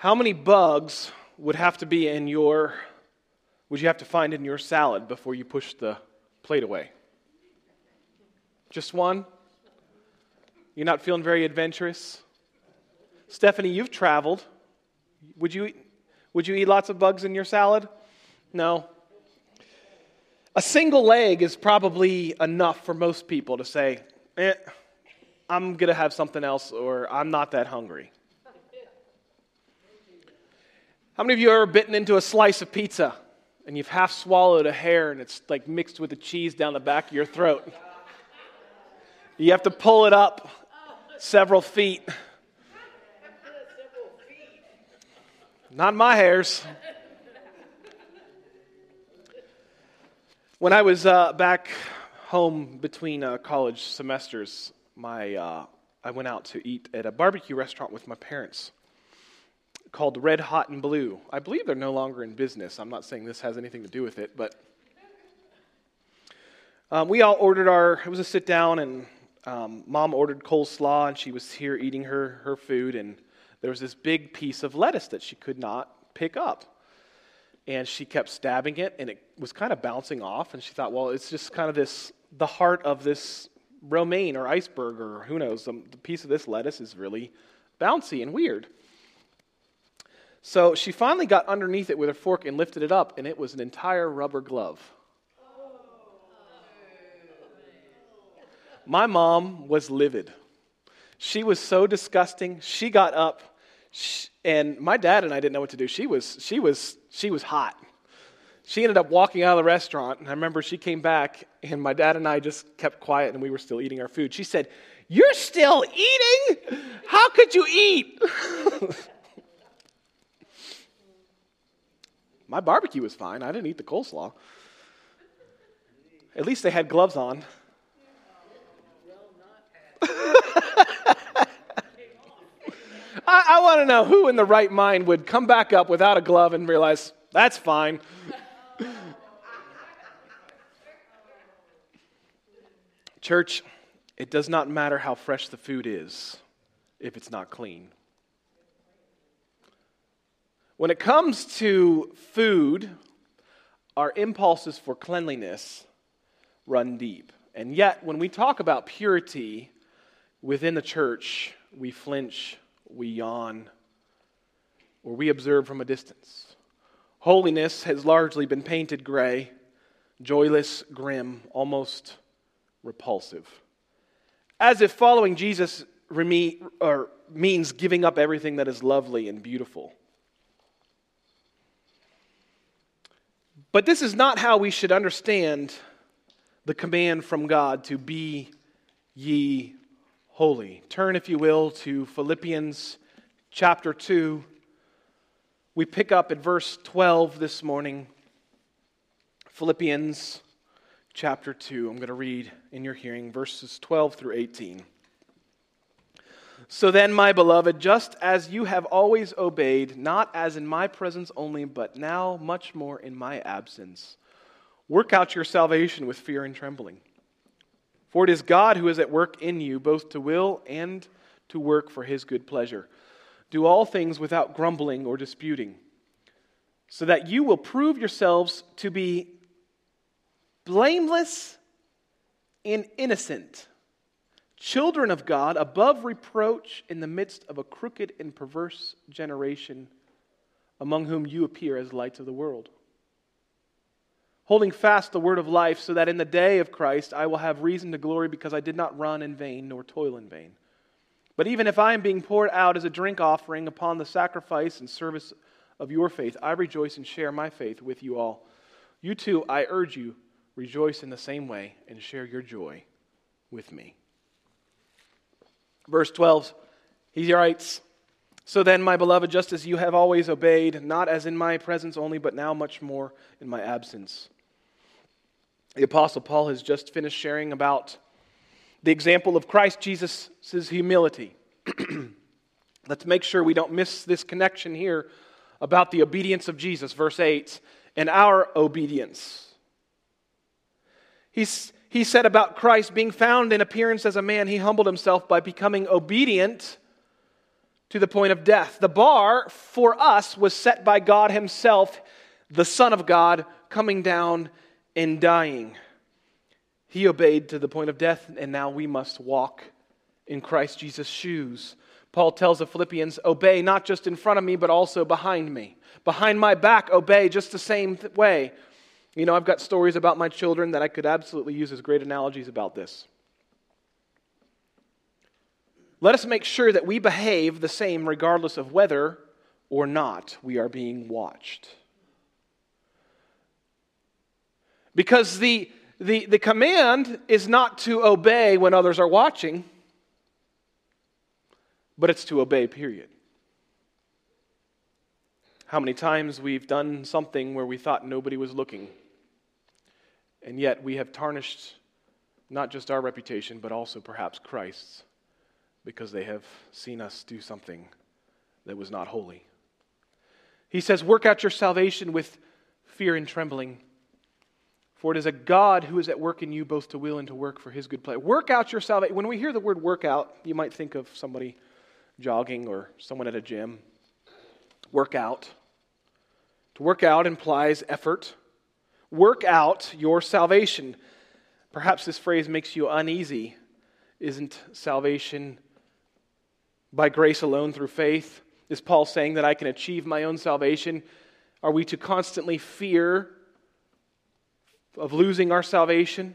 How many bugs would you have to find in your salad before you push the plate away? Just one? You're not feeling very adventurous? Stephanie, you've traveled. Would you eat lots of bugs in your salad? No. A single leg is probably enough for most people to say, I'm going to have something else, or I'm not that hungry. How many of you have ever bitten into a slice of pizza and you've half swallowed a hair and it's like mixed with the cheese down the back of your throat? You have to pull it up several feet. Not my hairs. When I was back home between college semesters, I went out to eat at a barbecue restaurant with my parents called Red Hot and Blue. I believe they're no longer in business. I'm not saying this has anything to do with it, but we all ordered it was a sit down, and Mom ordered coleslaw, and she was here eating her food, and there was this big piece of lettuce that she could not pick up. And she kept stabbing it, and it was kind of bouncing off, and she thought, well, it's just kind of the heart of this romaine or iceberg, or who knows, the piece of this lettuce is really bouncy and weird. So she finally got underneath it with her fork and lifted it up, and it was an entire rubber glove. My mom was livid. She was so disgusting. She got up, and my dad and I didn't know what to do. She was hot. She ended up walking out of the restaurant, and I remember she came back, and my dad and I just kept quiet, and we were still eating our food. She said, "You're still eating? How could you eat?" My barbecue was fine. I didn't eat the coleslaw. At least they had gloves on. I want to know who in the right mind would come back up without a glove and realize, that's fine. Church, it does not matter how fresh the food is if it's not clean. When it comes to food, our impulses for cleanliness run deep. And yet, when we talk about purity within the church, we flinch, we yawn, or we observe from a distance. Holiness has largely been painted gray, joyless, grim, almost repulsive. As if following Jesus means giving up everything that is lovely and beautiful. But this is not how we should understand the command from God to be ye holy. Turn, if you will, to Philippians chapter 2. We pick up at verse 12 this morning. Philippians chapter 2. I'm going to read in your hearing verses 12 through 18. So then, my beloved, just as you have always obeyed, not as in my presence only, but now much more in my absence, work out your salvation with fear and trembling. For it is God who is at work in you, both to will and to work for his good pleasure. Do all things without grumbling or disputing, so that you will prove yourselves to be blameless and innocent, children of God, above reproach in the midst of a crooked and perverse generation, among whom you appear as lights of the world. Holding fast the word of life, so that in the day of Christ I will have reason to glory, because I did not run in vain nor toil in vain. But even if I am being poured out as a drink offering upon the sacrifice and service of your faith, I rejoice and share my faith with you all. You too, I urge you, rejoice in the same way and share your joy with me. Verse 12, he writes, So then, my beloved, just as you have always obeyed, not as in my presence only, but now much more in my absence. The Apostle Paul has just finished sharing about the example of Christ Jesus' humility. Let's make sure we don't miss this connection here about the obedience of Jesus, verse 8, and our obedience. He said about Christ, being found in appearance as a man, he humbled himself by becoming obedient to the point of death. The bar for us was set by God himself, the Son of God, coming down and dying. He obeyed to the point of death, and now we must walk in Christ Jesus' shoes. Paul tells the Philippians, obey not just in front of me, but also behind me. Behind my back, obey just the same way. You know, I've got stories about my children that I could absolutely use as great analogies about this. Let us make sure that we behave the same regardless of whether or not we are being watched. Because the command is not to obey when others are watching, but it's to obey, period. How many times we've done something where we thought nobody was looking, and yet we have tarnished not just our reputation, but also perhaps Christ's, because they have seen us do something that was not holy. He says, work out your salvation with fear and trembling, for it is a God who is at work in you both to will and to work for his good pleasure. Work out your salvation. When we hear the word work out, you might think of somebody jogging or someone at a gym. Work out. To work out implies effort. Work out your salvation. Perhaps this phrase makes you uneasy. Isn't salvation by grace alone through faith? Is Paul saying that I can achieve my own salvation? Are we to constantly fear of losing our salvation?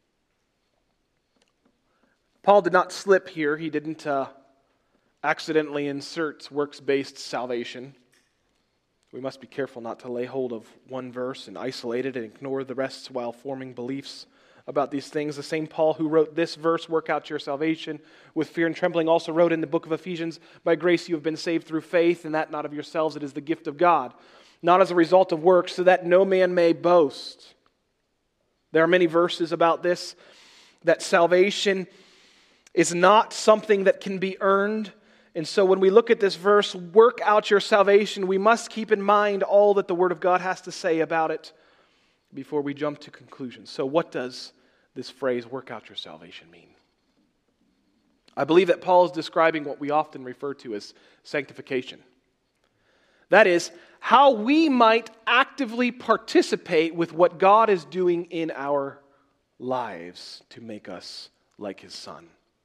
Paul did not slip here. He didn't accidentally insert works-based salvation. We must be careful not to lay hold of one verse and isolate it and ignore the rest while forming beliefs about these things. The same Paul who wrote this verse, work out your salvation with fear and trembling, also wrote in the book of Ephesians, by grace you have been saved through faith, and that not of yourselves, it is the gift of God, not as a result of works, so that no man may boast. There are many verses about this, that salvation is not something that can be earned. And so when we look at this verse, work out your salvation, we must keep in mind all that the Word of God has to say about it before we jump to conclusions. So what does this phrase, work out your salvation, mean? I believe that Paul is describing what we often refer to as sanctification. That is, how we might actively participate with what God is doing in our lives to make us like His Son.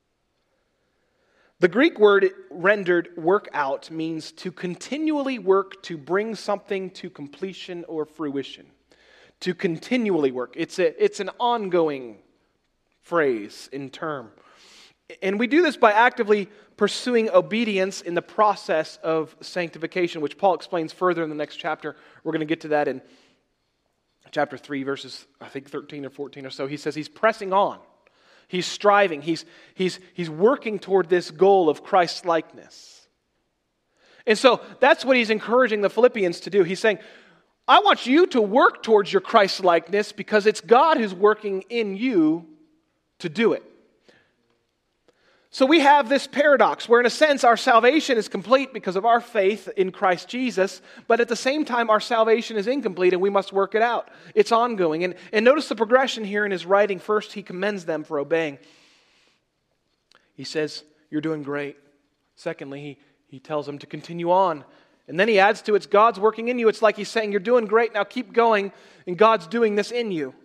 The Greek word rendered work out means to continually work to bring something to completion or fruition. To continually work. It's an ongoing phrase in term. And we do this by actively pursuing obedience in the process of sanctification, which Paul explains further in the next chapter. We're going to get to that in chapter 3, verses, I think, 13 or 14 or so. He says he's pressing on. He's striving. He's working toward this goal of Christ-likeness. And so that's what he's encouraging the Philippians to do. He's saying, I want you to work towards your Christ-likeness because it's God who's working in you to do it. So we have this paradox where in a sense our salvation is complete because of our faith in Christ Jesus, but at the same time our salvation is incomplete and we must work it out. It's ongoing. And notice the progression here in his writing. First, he commends them for obeying. He says, you're doing great. Secondly, he tells them to continue on. And then he adds to it's God's working in you. It's like he's saying, you're doing great, now keep going, and God's doing this in you.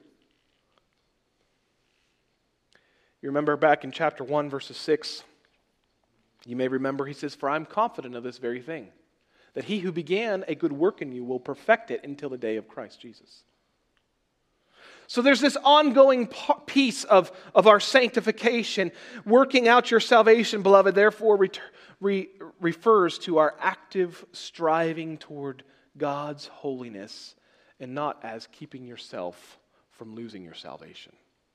You remember back in chapter 1, verses 6, you may remember he says, for I'm confident of this very thing, that he who began a good work in you will perfect it until the day of Christ Jesus. So there's this ongoing piece of our sanctification. Working out your salvation, beloved, therefore refers to our active striving toward God's holiness and not as keeping yourself from losing your salvation.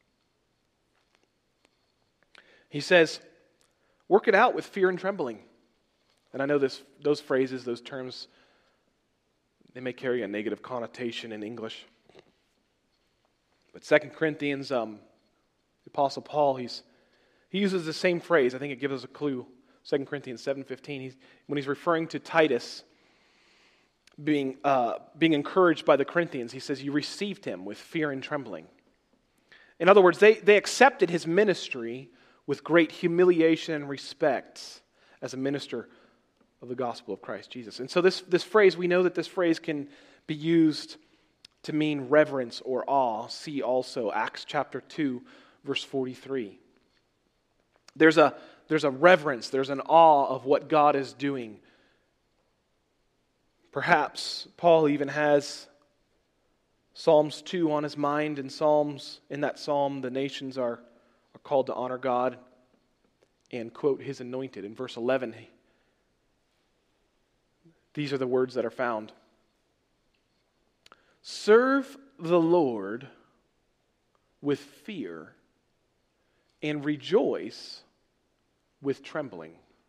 He says, work it out with fear and trembling. And I know those phrases, those terms, they may carry a negative connotation in English. But 2 Corinthians, the Apostle Paul, he uses the same phrase. I think it gives us a clue. 2 Corinthians 7:15. When he's referring to Titus being encouraged by the Corinthians, he says, you received him with fear and trembling. In other words, they accepted his ministry with great humiliation and respect as a minister of the gospel of Christ Jesus. And so this phrase, we know that this phrase can be used to mean reverence or awe. See also Acts chapter 2, verse 43. There's a reverence, there's an awe of what God is doing. Perhaps Paul even has Psalms 2 on his mind, and in that psalm, the nations are called to honor God and quote His anointed. In verse 11, these are the words that are found. Serve the Lord with fear and rejoice with trembling.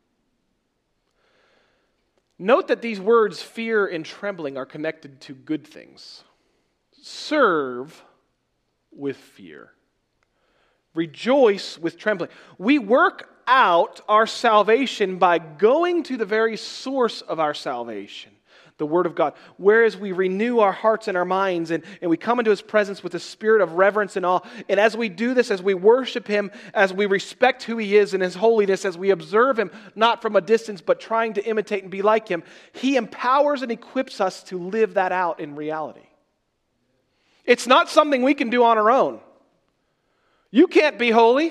Note that these words, fear and trembling, are connected to good things. Serve with fear. Rejoice with trembling. We work out our salvation by going to the very source of our salvation, the Word of God. Whereas we renew our hearts and our minds and we come into His presence with a spirit of reverence and awe. And as we do this, as we worship Him, as we respect who He is and His holiness, as we observe Him not from a distance but trying to imitate and be like Him, He empowers and equips us to live that out in reality. It's not something we can do on our own. You can't be holy.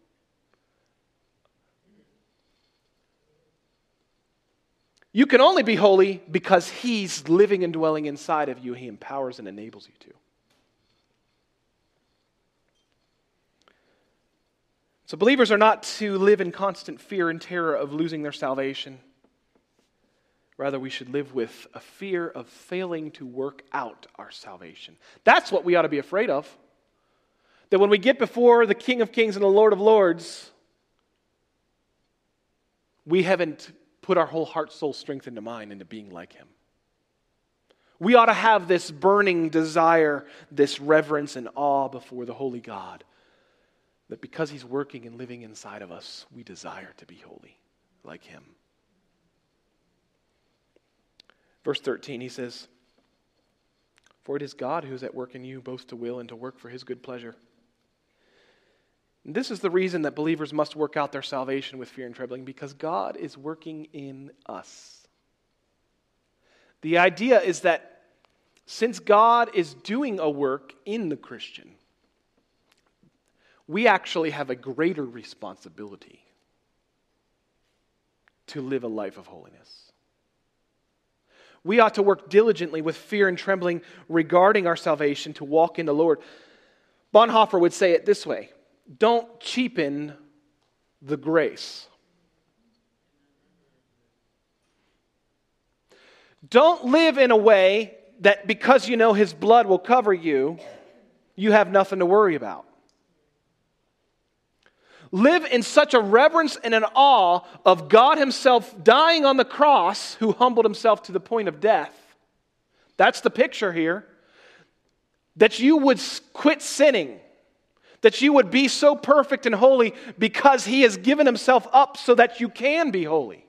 You can only be holy because He's living and dwelling inside of you. He empowers and enables you to. So believers are not to live in constant fear and terror of losing their salvation. Rather, we should live with a fear of failing to work out our salvation. That's what we ought to be afraid of. That when we get before the King of Kings and the Lord of Lords, we haven't put our whole heart, soul, strength, and mind into being like Him. We ought to have this burning desire, this reverence and awe before the holy God. That because He's working and living inside of us, we desire to be holy like Him. Verse 13, he says, "For it is God who is at work in you, both to will and to work for His good pleasure." And this is the reason that believers must work out their salvation with fear and trembling, because God is working in us. The idea is that since God is doing a work in the Christian, we actually have a greater responsibility to live a life of holiness. We ought to work diligently with fear and trembling regarding our salvation to walk in the Lord. Bonhoeffer would say it this way: don't cheapen the grace. Don't live in a way that because you know His blood will cover you, you have nothing to worry about. Live in such a reverence and an awe of God Himself dying on the cross, who humbled Himself to the point of death. That's the picture here. That you would quit sinning. That you would be so perfect and holy because He has given Himself up so that you can be holy.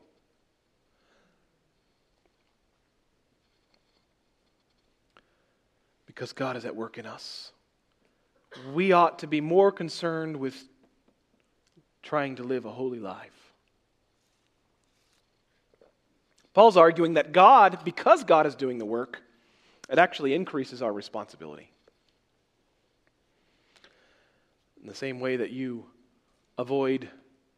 Because God is at work in us. We ought to be more concerned with trying to live a holy life. Paul's arguing that God, because God is doing the work, it actually increases our responsibility. In the same way that you avoid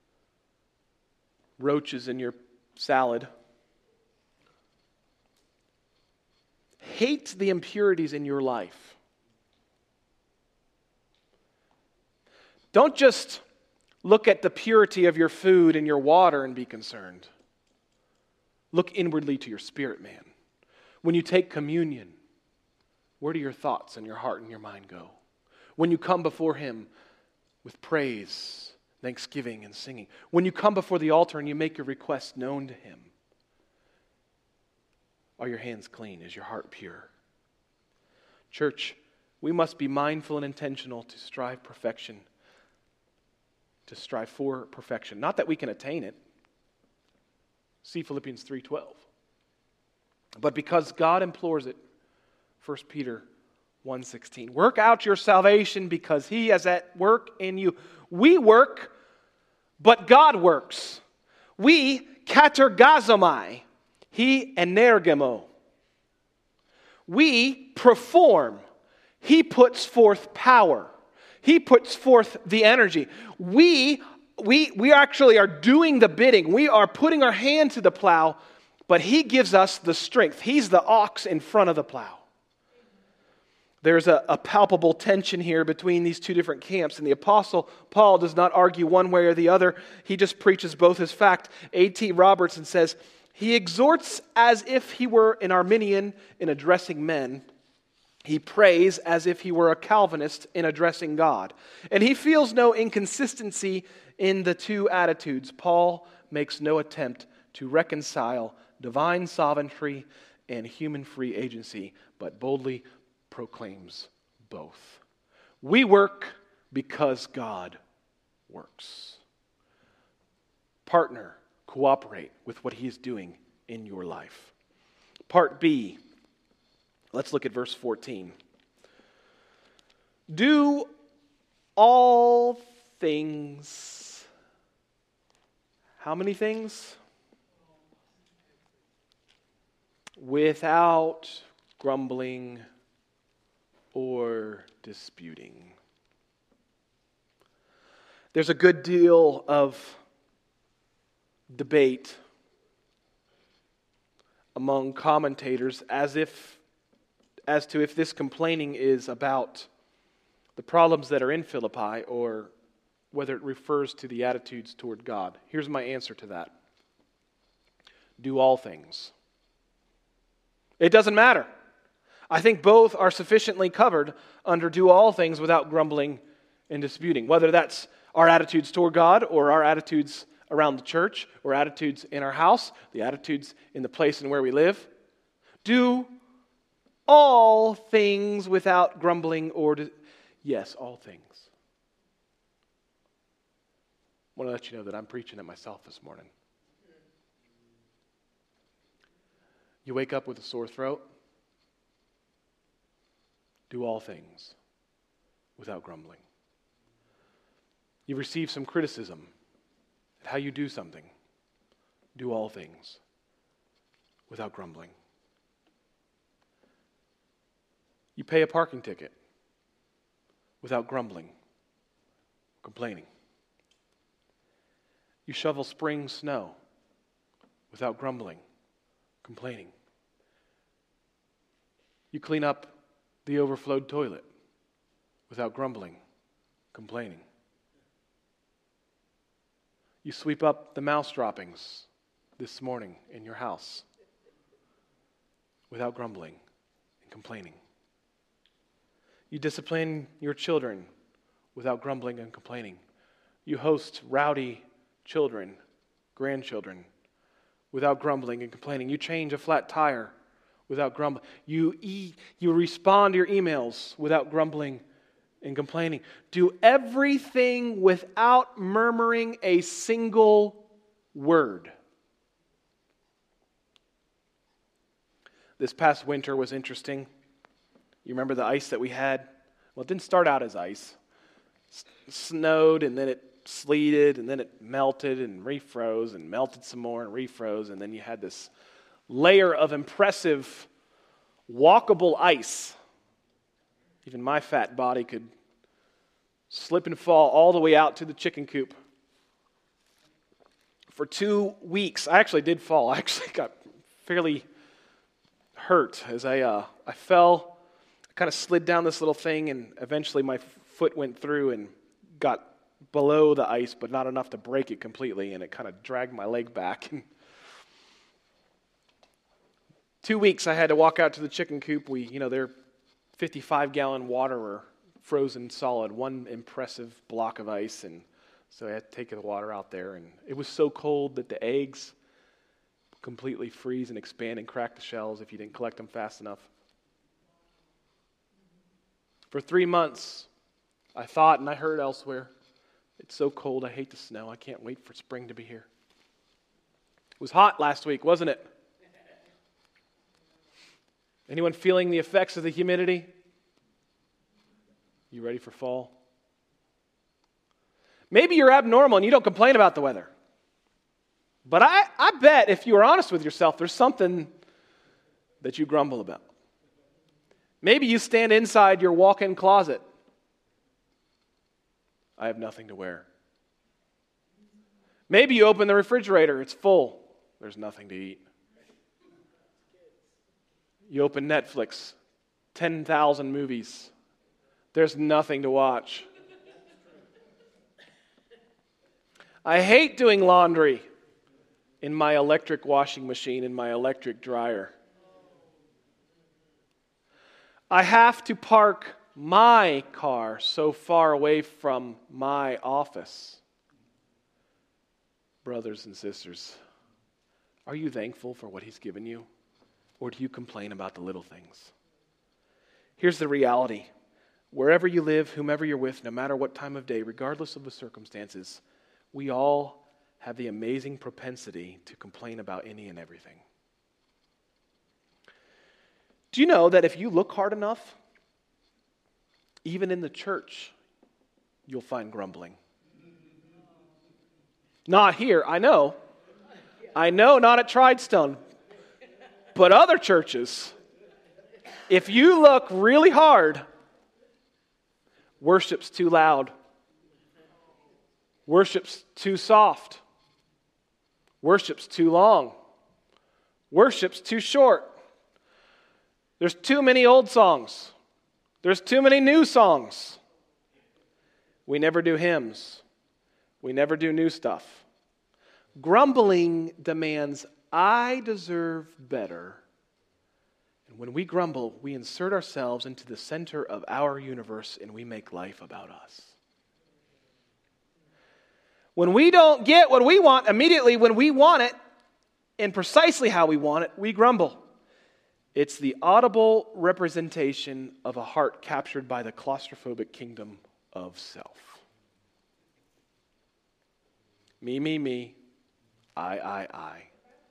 roaches in your salad, hate the impurities in your life. Don't just look at the purity of your food and your water and be concerned. Look inwardly to your spirit, man. When you take communion, where do your thoughts and your heart and your mind go? When you come before Him with praise, thanksgiving, and singing. When you come before the altar and you make your request known to Him, are your hands clean? Is your heart pure? Church, we must be mindful and intentional to strive for perfection. Not that we can attain it. See Philippians 3:12. But because God implores it, 1 Peter 1:16. Work out your salvation because He is at work in you. We work, but God works. We katergazomai, he energemo. We perform. He puts forth power. He puts forth the energy. We actually are doing the bidding. We are putting our hand to the plow, but He gives us the strength. He's the ox in front of the plow. There's a palpable tension here between these two different camps, and the Apostle Paul does not argue one way or the other. He just preaches both as fact. A.T. Robertson says, he exhorts as if he were an Arminian in addressing men. He prays as if he were a Calvinist in addressing God. And he feels no inconsistency in the two attitudes. Paul makes no attempt to reconcile divine sovereignty and human free agency, but boldly proclaims both. We work because God works. Partner, cooperate with what He is doing in your life. Part B, let's look at verse 14. Do all things. How many things? Without grumbling or disputing. There's a good deal of debate among commentators as to if this complaining is about the problems that are in Philippi or whether it refers to the attitudes toward God. Here's my answer to that. Do all things. It doesn't matter. I think both are sufficiently covered under do all things without grumbling and disputing. Whether that's our attitudes toward God or our attitudes around the church or attitudes in our house, the attitudes in the place and where we live. Do all things without grumbling or... Yes, all things. I want to let you know that I'm preaching at myself this morning. You wake up with a sore throat? Do all things without grumbling. You receive some criticism at how you do something. Do all things without grumbling. You pay a parking ticket without grumbling, complaining. You shovel spring snow without grumbling, complaining. You clean up the overflowed toilet without grumbling, complaining. You sweep up the mouse droppings this morning in your house without grumbling and complaining. You discipline your children without grumbling and complaining. You host rowdy children, grandchildren, without grumbling and complaining. You change a flat tire without grumbling. You respond to your emails without grumbling and complaining. Do everything without murmuring a single word. This past winter was interesting. You remember the ice that we had? Well, it didn't start out as ice. It snowed, and then it sleeted, and then it melted and refroze, and melted some more and refroze, and then you had this layer of impressive, walkable ice. Even my fat body could slip and fall all the way out to the chicken coop. For 2 weeks, I actually did fall. I actually got fairly hurt as I fell. I kind of slid down this little thing, and eventually my foot went through and got below the ice, but not enough to break it completely, and it kind of dragged my leg back. 2 weeks I had to walk out to the chicken coop. Their 55-gallon water were frozen solid, one impressive block of ice, and so I had to take the water out there, and it was so cold that the eggs completely freeze and expand and crack the shells if you didn't collect them fast enough. For 3 months, I thought and I heard elsewhere, it's so cold, I hate the snow, I can't wait for spring to be here. It was hot last week, wasn't it? Anyone feeling the effects of the humidity? You ready for fall? Maybe you're abnormal and you don't complain about the weather. But I bet if you are honest with yourself, there's something that you grumble about. Maybe you stand inside your walk-in closet. I have nothing to wear. Maybe you open the refrigerator, it's full. There's nothing to eat. You open Netflix, 10,000 movies. There's nothing to watch. I hate doing laundry in my electric washing machine, in my electric dryer. I have to park my car so far away from my office. Brothers and sisters, are you thankful for what He's given you? Or do you complain about the little things? Here's the reality. Wherever you live, whomever you're with, no matter what time of day, regardless of the circumstances, we all have the amazing propensity to complain about any and everything. Do you know that if you look hard enough, even in the church, you'll find grumbling? Not here, I know. I know, not at Tridestone. But other churches, if you look really hard, worship's too loud. Worship's too soft. Worship's too long. Worship's too short. There's too many old songs. There's too many new songs. We never do hymns. We never do new stuff. Grumbling demands, I deserve better. And when we grumble, we insert ourselves into the center of our universe and we make life about us. When we don't get what we want immediately when we want it, and precisely how we want it, we grumble. It's the audible representation of a heart captured by the claustrophobic kingdom of self. Me, I.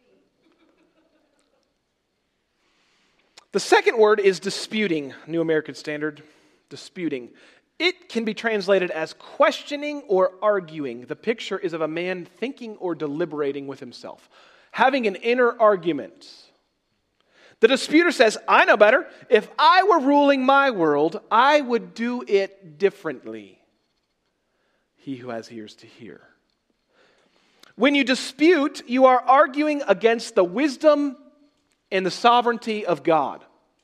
The second word is disputing, New American Standard, disputing. It can be translated as questioning or arguing. The picture is of a man thinking or deliberating with himself, having an inner argument. The disputer says, I know better. If I were ruling my world, I would do it differently. He who has ears to hear. When you dispute, you are arguing against the wisdom and the sovereignty of God.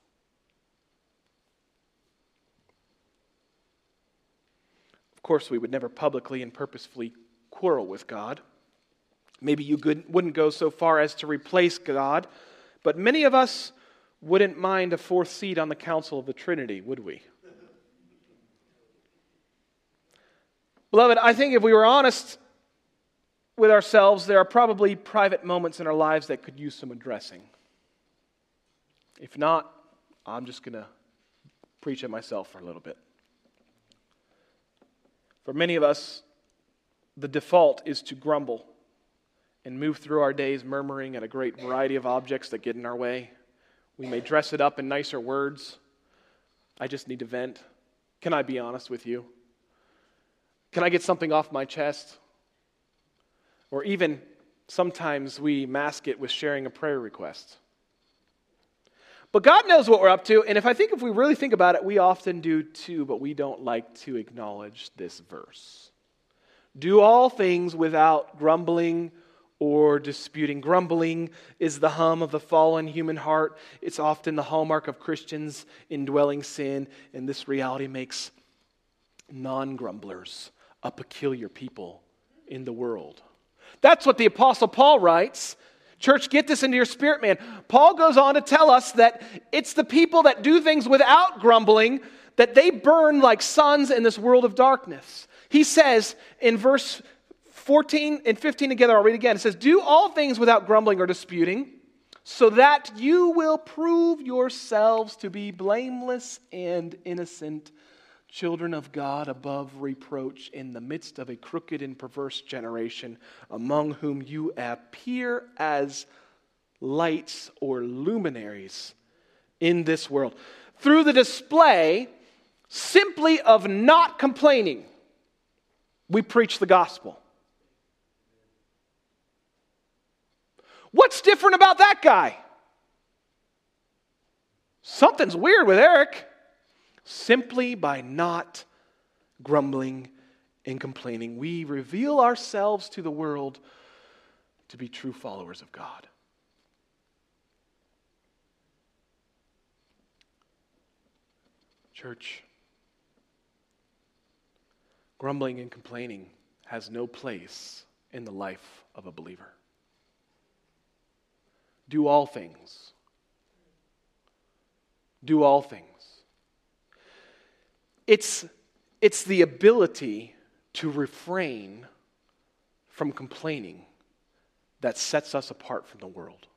Of course, we would never publicly and purposefully quarrel with God. Maybe you wouldn't go so far as to replace God, but many of us wouldn't mind a fourth seat on the Council of the Trinity, would we? Beloved, I think if we were honest with ourselves, there are probably private moments in our lives that could use some addressing. If not, I'm just going to preach at myself for a little bit. For many of us, the default is to grumble and move through our days murmuring at a great variety of objects that get in our way. We may dress it up in nicer words. I just need to vent. Can I be honest with you? Can I get something off my chest? Or even sometimes we mask it with sharing a prayer request. But God knows what we're up to, and if we really think about it, we often do too, but we don't like to acknowledge this verse. Do all things without grumbling or disputing. Grumbling is the hum of the fallen human heart. It's often the hallmark of Christians indwelling sin, and this reality makes non-grumblers a peculiar people in the world. That's what the Apostle Paul writes. Church, get this into your spirit, man. Paul goes on to tell us that it's the people that do things without grumbling that they burn like suns in this world of darkness. He says in verse 14 and 15 together, I'll read again. It says, do all things without grumbling or disputing, so that you will prove yourselves to be blameless and innocent, children of God above reproach in the midst of a crooked and perverse generation, among whom you appear as lights or luminaries in this world. Through the display simply of not complaining, we preach the gospel. What's different about that guy? Something's weird with Eric. Simply by not grumbling and complaining, we reveal ourselves to the world to be true followers of God. Church, grumbling and complaining has no place in the life of a believer. Do all things. Do all things. It's the ability to refrain from complaining that sets us apart from the world.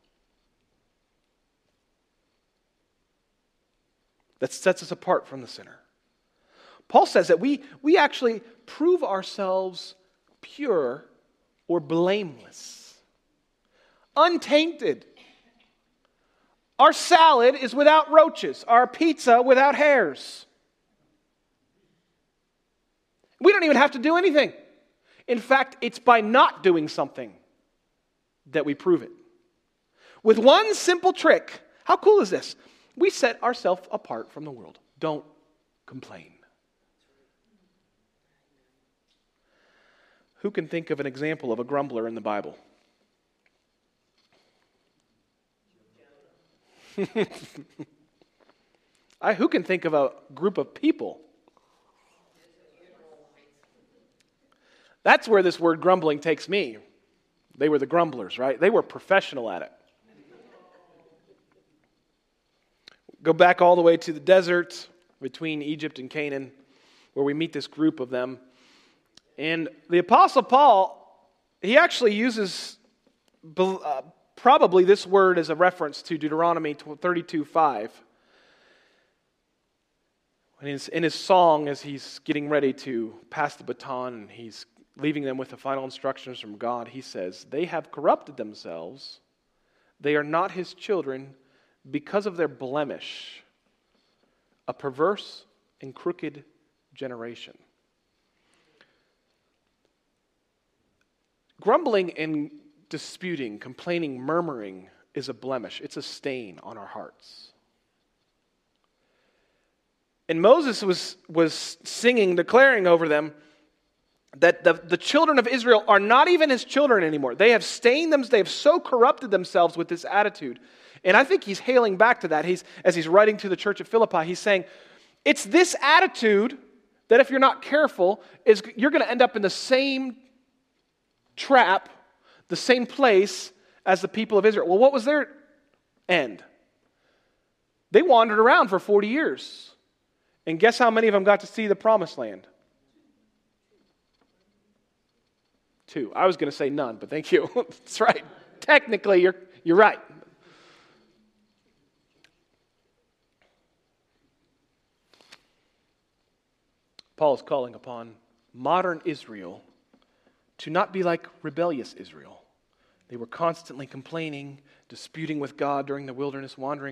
That sets us apart from the sinner. Paul says that we actually prove ourselves pure or blameless, untainted. Our salad is without roaches, our pizza without hairs. We don't even have to do anything. In fact, it's by not doing something that we prove it. With one simple trick. How cool is this? We set ourselves apart from the world. Don't complain. Who can think of an example of a grumbler in the Bible? Who can think of a group of people? That's where this word grumbling takes me. They were the grumblers, right? They were professional at it. Go back all the way to the desert between Egypt and Canaan, where we meet this group of them. And the Apostle Paul, he actually uses probably this word as a reference to Deuteronomy 32:5. In his song, as he's getting ready to pass the baton and he's leaving them with the final instructions from God, he says, "They have corrupted themselves. They are not his children because of their blemish, a perverse and crooked generation." Grumbling and disputing, complaining, murmuring is a blemish. It's a stain on our hearts. And Moses was singing, declaring over them that the children of Israel are not even his children anymore. They have stained them, they have so corrupted themselves with this attitude. And I think he's hailing back to that. As he's writing to the church at Philippi, he's saying, it's this attitude that if you're not careful, you're going to end up in the same trap, the same place as the people of Israel. Well, what was their end? They wandered around for 40 years. And guess how many of them got to see the promised land? 2. I was going to say none, but thank you. That's right. Technically, you're right. Paul is calling upon modern Israel to not be like rebellious Israel. They were constantly complaining, disputing with God during the wilderness wandering.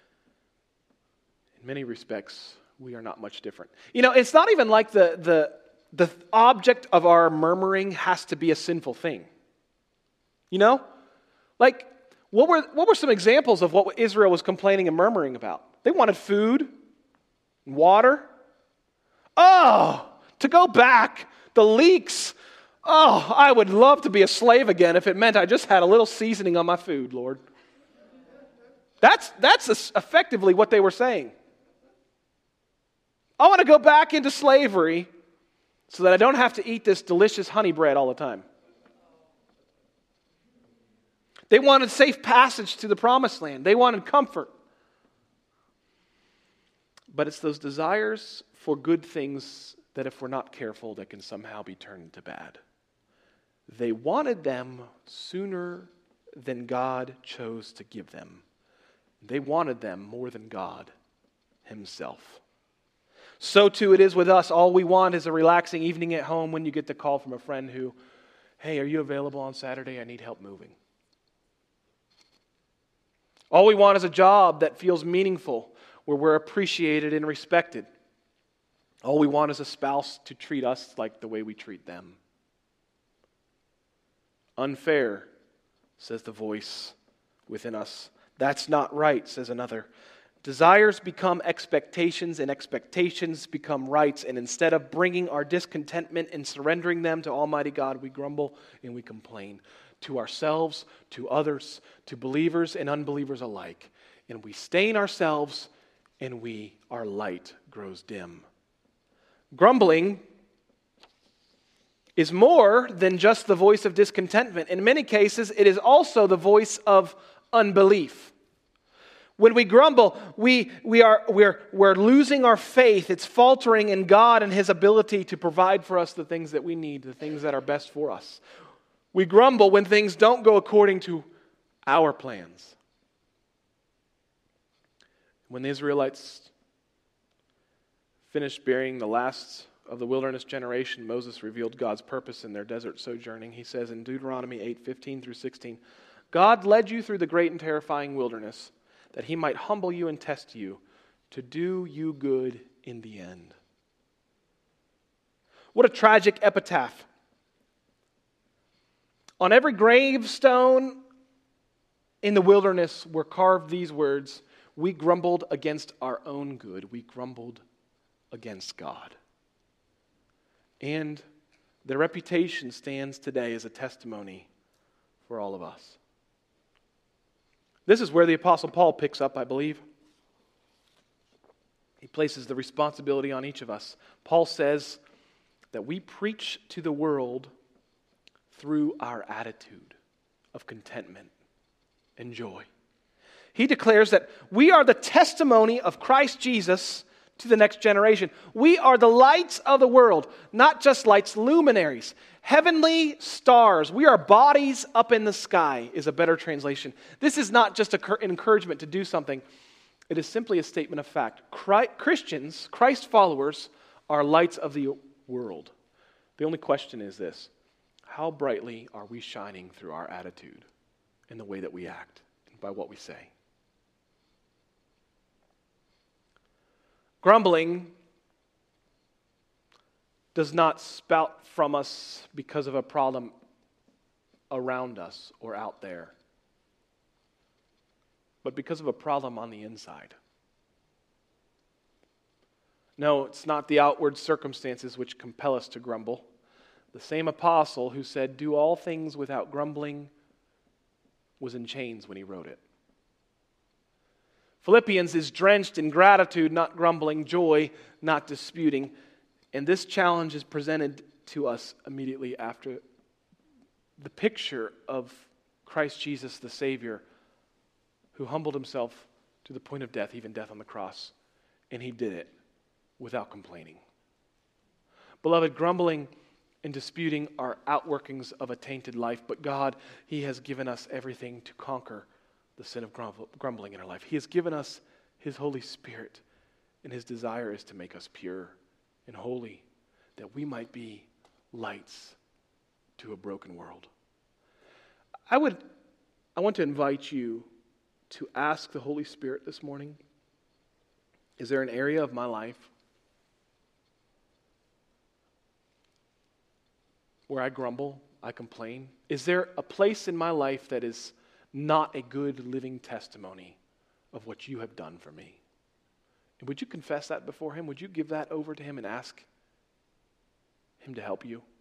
In many respects, we are not much different. You know, it's not even like the object of our murmuring has to be a sinful thing. You know? Like, what were some examples of what Israel was complaining and murmuring about? They wanted food and water. Oh, to go back, the leeks. Oh, I would love to be a slave again if it meant I just had a little seasoning on my food, Lord. That's effectively what they were saying. I want to go back into slavery so that I don't have to eat this delicious honey bread all the time. They wanted safe passage to the promised land. They wanted comfort. But it's those desires for good things that if we're not careful, that can somehow be turned into bad. They wanted them sooner than God chose to give them. They wanted them more than God himself. So too it is with us. All we want is a relaxing evening at home when you get the call from a friend who, hey, are you available on Saturday? I need help moving. All we want is a job that feels meaningful, where we're appreciated and respected. All we want is a spouse to treat us like the way we treat them. Unfair, says the voice within us. That's not right, says another. Desires become expectations, and expectations become rights. And instead of bringing our discontentment and surrendering them to Almighty God, we grumble and we complain to ourselves, to others, to believers and unbelievers alike. And we stain ourselves, and our light grows dim. Grumbling is more than just the voice of discontentment. In many cases, it is also the voice of unbelief. When we grumble, we're losing our faith. It's faltering in God and His ability to provide for us the things that we need, the things that are best for us. We grumble when things don't go according to our plans. When the Israelites finished burying the last of the wilderness generation, Moses revealed God's purpose in their desert sojourning. He says in Deuteronomy 8:15-16, God led you through the great and terrifying wilderness, that He might humble you and test you, to do you good in the end. What a tragic epitaph. On every gravestone in the wilderness were carved these words: we grumbled against our own good. We grumbled against God. And their reputation stands today as a testimony for all of us. This is where the Apostle Paul picks up, I believe. He places the responsibility on each of us. Paul says that we preach to the world through our attitude of contentment and joy. He declares that we are the testimony of Christ Jesus to the next generation. We are the lights of the world, not just lights, luminaries, heavenly stars. We are bodies up in the sky is a better translation. This is not just an encouragement to do something. It is simply a statement of fact. Christians, Christ followers, are lights of the world. The only question is this: how brightly are we shining through our attitude in the way that we act and by what we say? Grumbling does not spout from us because of a problem around us or out there, but because of a problem on the inside. No, it's not the outward circumstances which compel us to grumble. The same apostle who said, "Do all things without grumbling," was in chains when he wrote it. Philippians is drenched in gratitude, not grumbling, joy, not disputing. And this challenge is presented to us immediately after the picture of Christ Jesus, the Savior, who humbled himself to the point of death, even death on the cross. And he did it without complaining. Beloved, grumbling and disputing are outworkings of a tainted life, but God, He has given us everything to conquer the sin of grumbling in our life. He has given us His Holy Spirit, and His desire is to make us pure and holy, that we might be lights to a broken world. I want to invite you to ask the Holy Spirit this morning, is there an area of my life where I grumble, I complain? Is there a place in my life that is not a good living testimony of what you have done for me? And would you confess that before Him? Would you give that over to Him and ask Him to help you?